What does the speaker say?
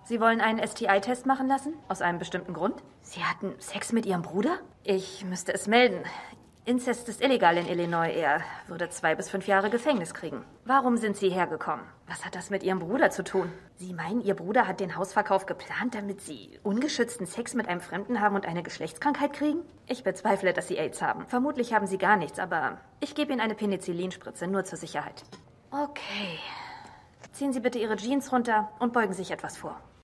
Sie wollen einen STI-Test machen lassen? Aus einem bestimmten Grund? Sie hatten Sex mit Ihrem Bruder? Ich müsste es melden. Inzest ist illegal in Illinois. Er würde 2 bis 5 Jahre Gefängnis kriegen. Warum sind Sie hergekommen? Was hat das mit Ihrem Bruder zu tun? Sie meinen, Ihr Bruder hat den Hausverkauf geplant, damit Sie ungeschützten Sex mit einem Fremden haben und eine Geschlechtskrankheit kriegen? Ich bezweifle, dass Sie AIDS haben. Vermutlich haben Sie gar nichts, aber ich gebe Ihnen eine Penicillinspritze, nur zur Sicherheit. Okay. Ziehen Sie bitte Ihre Jeans runter und beugen sich etwas vor.